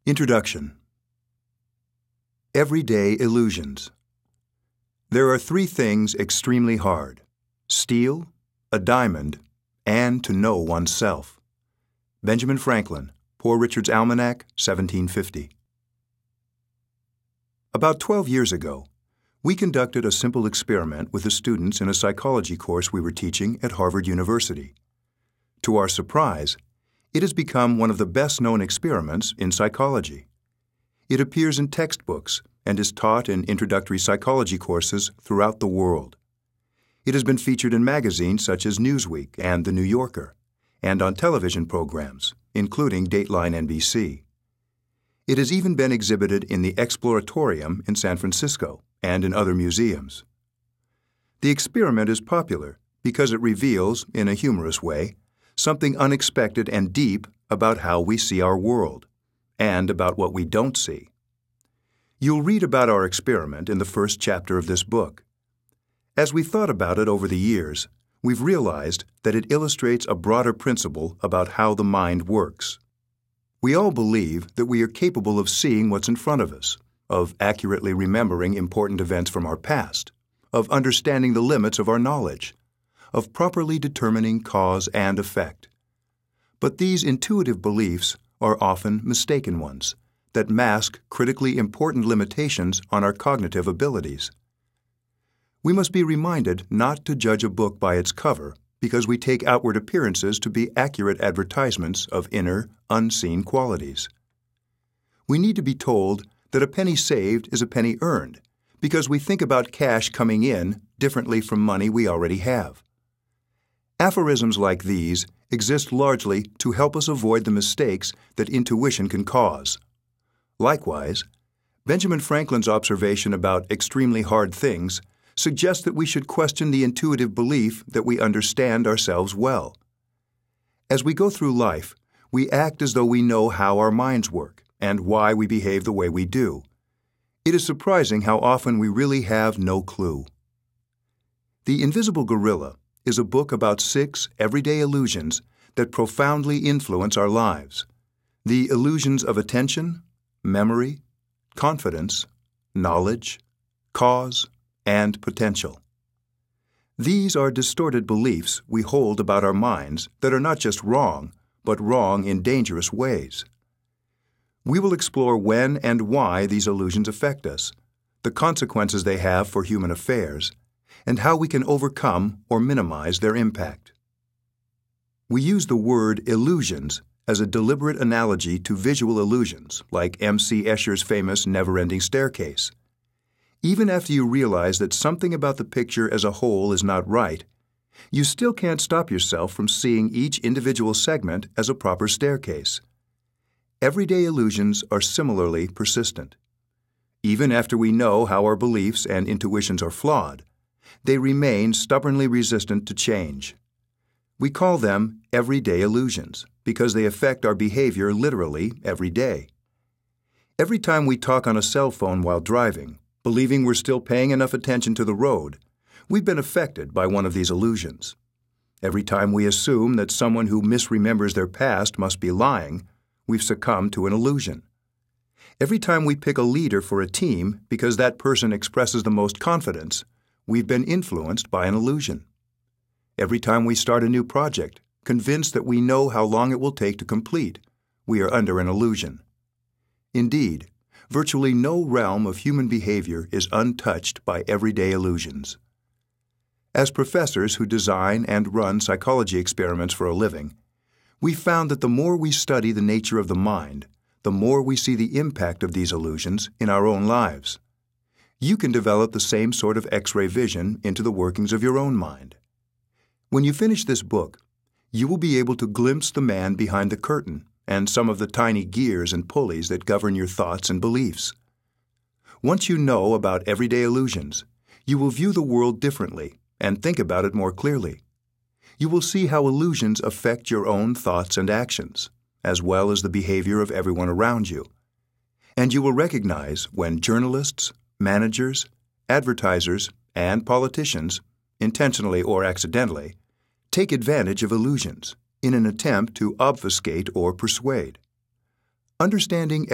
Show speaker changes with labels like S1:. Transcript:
S1: Introduction. Everyday illusions. There are three things extremely hard: steel, a diamond, and to know oneself. Benjamin Franklin, Poor Richard's Almanac, 1750. About 12 years ago, we conducted a simple experiment with the students in a psychology course we were teaching at Harvard University. To our surprise, it has become one of the best-known experiments in psychology. It appears in textbooks and is taught in introductory psychology courses throughout the world. It has been featured in magazines such as Newsweek and The New Yorker, and on television programs, including Dateline NBC. It has even been exhibited in the Exploratorium in San Francisco and in other museums. The experiment is popular because it reveals, in a humorous way, something unexpected and deep about how we see our world, and about what we don't see. You'll read about our experiment in the first chapter of this book. As we've thought about it over the years, we've realized that it illustrates a broader principle about how the mind works. We all believe that we are capable of seeing what's in front of us, of accurately remembering important events from our past, of understanding the limits of our knowledge, of properly determining cause and effect. But these intuitive beliefs are often mistaken ones that mask critically important limitations on our cognitive abilities. We must be reminded not to judge a book by its cover because we take outward appearances to be accurate advertisements of inner, unseen qualities. We need to be told that a penny saved is a penny earned because we think about cash coming in differently from money we already have. Aphorisms like these exist largely to help us avoid the mistakes that intuition can cause. Likewise, Benjamin Franklin's observation about extremely hard things suggests that we should question the intuitive belief that we understand ourselves well. As we go through life, we act as though we know how our minds work and why we behave the way we do. It is surprising how often we really have no clue. The Invisible Gorilla is a book about 6 everyday illusions that profoundly influence our lives. The illusions of attention, memory, confidence, knowledge, cause, and potential. These are distorted beliefs we hold about our minds that are not just wrong, but wrong in dangerous ways. We will explore when and why these illusions affect us, the consequences they have for human affairs, and how we can overcome or minimize their impact. We use the word illusions as a deliberate analogy to visual illusions, like M.C. Escher's famous never-ending staircase. Even after you realize that something about the picture as a whole is not right, you still can't stop yourself from seeing each individual segment as a proper staircase. Everyday illusions are similarly persistent. Even after we know how our beliefs and intuitions are flawed, they remain stubbornly resistant to change. We call them everyday illusions because they affect our behavior literally every day. Every time we talk on a cell phone while driving, believing we're still paying enough attention to the road, we've been affected by one of these illusions. Every time we assume that someone who misremembers their past must be lying, we've succumbed to an illusion. Every time we pick a leader for a team because that person expresses the most confidence, we've been influenced by an illusion. Every time we start a new project, convinced that we know how long it will take to complete, we are under an illusion. Indeed, virtually no realm of human behavior is untouched by everyday illusions. As professors who design and run psychology experiments for a living, we found that the more we study the nature of the mind, the more we see the impact of these illusions in our own lives. You can develop the same sort of X-ray vision into the workings of your own mind. When you finish this book, you will be able to glimpse the man behind the curtain and some of the tiny gears and pulleys that govern your thoughts and beliefs. Once you know about everyday illusions, you will view the world differently and think about it more clearly. You will see how illusions affect your own thoughts and actions, as well as the behavior of everyone around you. And you will recognize when journalists, managers, advertisers, and politicians, intentionally or accidentally, take advantage of illusions in an attempt to obfuscate or persuade. Understanding